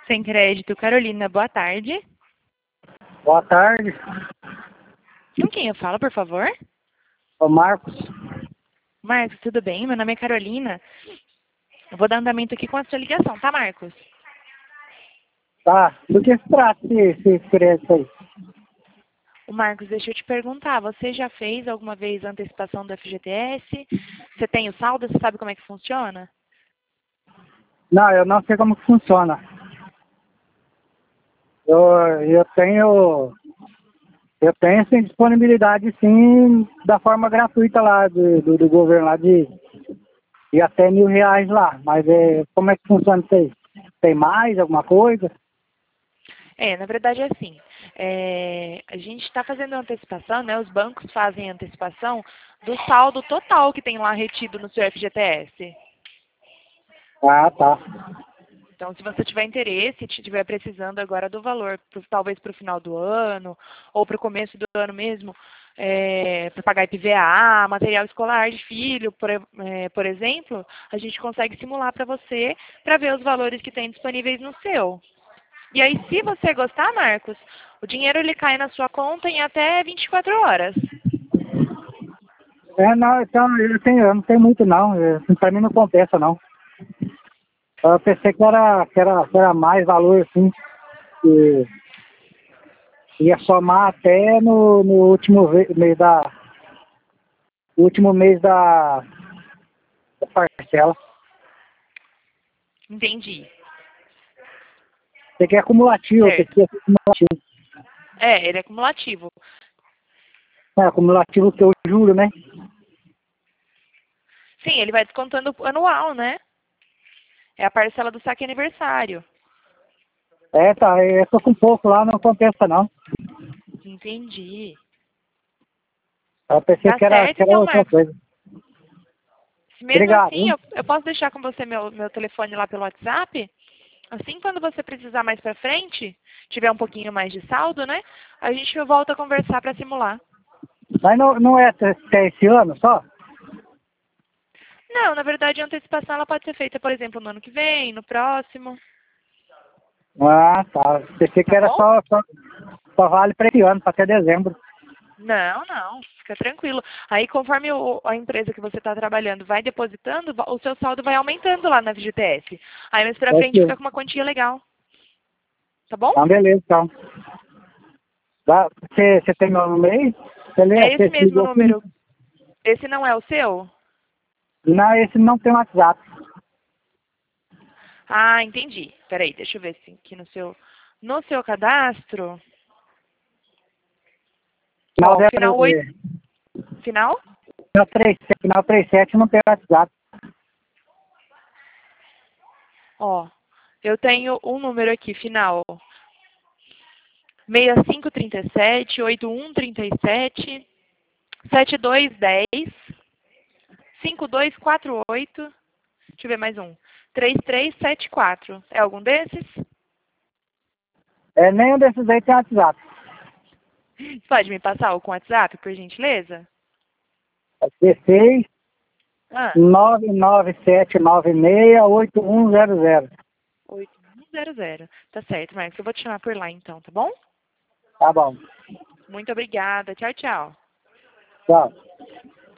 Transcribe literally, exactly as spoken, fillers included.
Sem Crédito, Carolina, boa tarde. Boa tarde, Com quem eu falo, por favor? ô Marcos. Marcos, tudo bem? Meu nome é Carolina. Eu vou dar andamento aqui com a sua ligação, tá, Marcos? Tá, do que se trata esse, esse crédito aí? O Marcos, deixa eu te perguntar, você já fez alguma vez a antecipação do F G T S? Você tem o saldo? Você sabe como é que funciona? Não, eu não sei como que funciona. Eu, eu tenho, eu tenho sim, disponibilidade sim, da forma gratuita lá do, do, do governo lá de, de até mil reais lá. Mas é, como é que funciona isso aí? Tem mais alguma coisa? É, na verdade é assim. É, a gente está fazendo antecipação, né? Os bancos fazem antecipação do saldo total que tem lá retido no seu F G T S. Ah, tá. Então, se você tiver interesse, estiver precisando agora do valor, pro, talvez para o final do ano, ou para o começo do ano mesmo, é, para pagar I P V A, material escolar de filho, por, é, por exemplo, a gente consegue simular para você, para ver os valores que tem disponíveis no seu. E aí, se você gostar, Marcos, o dinheiro ele cai na sua conta em até vinte e quatro horas. É, não, então eu, tenho, eu não tenho muito não. É, pra mim não compensa não. Eu pensei que era, que era, que era mais valor assim. Que ia somar até no, no último ve- mês da último mês da, da parcela. Entendi. Tem que é acumulativo, tem Certo. que ser acumulativo. É, ele é acumulativo. É, acumulativo que eu juro, né? Sim, ele vai descontando anual, né? É a parcela do saque aniversário. É, tá, eu tô com pouco lá, não compensa não. Entendi. Eu pensei Tá que era, certo, que era então, outra Marcos. coisa. Mesmo Obrigado, assim, hein? eu, eu posso deixar com você meu, meu telefone lá pelo WhatsApp? Assim, quando você precisar mais pra frente, tiver um pouquinho mais de saldo, né? A gente volta a conversar para simular. Mas não, não é até até esse ano só? Não, na verdade, a antecipação ela pode ser feita, por exemplo, no ano que vem, no próximo. Ah, tá. Pensei que Tá era bom? só, só, só vale para esse ano, para até dezembro. Não, não, fica tranquilo. Aí, conforme o- a empresa que você está trabalhando vai depositando, va- o seu saldo vai aumentando lá na F G T S. Aí, mais pra É frente, aquilo. fica com uma quantia legal. Tá bom? Então, beleza, então. Dá- Você, você tem meu número aí? Você, lê, É esse você mesmo ligou aqui? número. Esse não é o seu? Não, esse não tem WhatsApp. Ah, entendi. Peraí, deixa eu ver se aqui no seu, no seu cadastro. Final, Ó, zero, final oito. é, Final? final, trinta e sete, final trinta e sete não tem WhatsApp. Ó, eu tenho um número aqui, final seis cinco três sete, oito um três sete, sete dois um zero, cinco dois quatro oito. Deixa eu ver mais um. três três sete quatro. É algum desses? É, nenhum desses aí tem WhatsApp. Você pode me passar o com WhatsApp, por gentileza? É dezesseis, Ah, nove nove sete nove seis, oito um zero zero. oito um zero zero. Tá certo, Marcos. Eu vou te chamar por lá então, tá bom? Tá bom. Muito obrigada. Tchau, tchau. Tchau.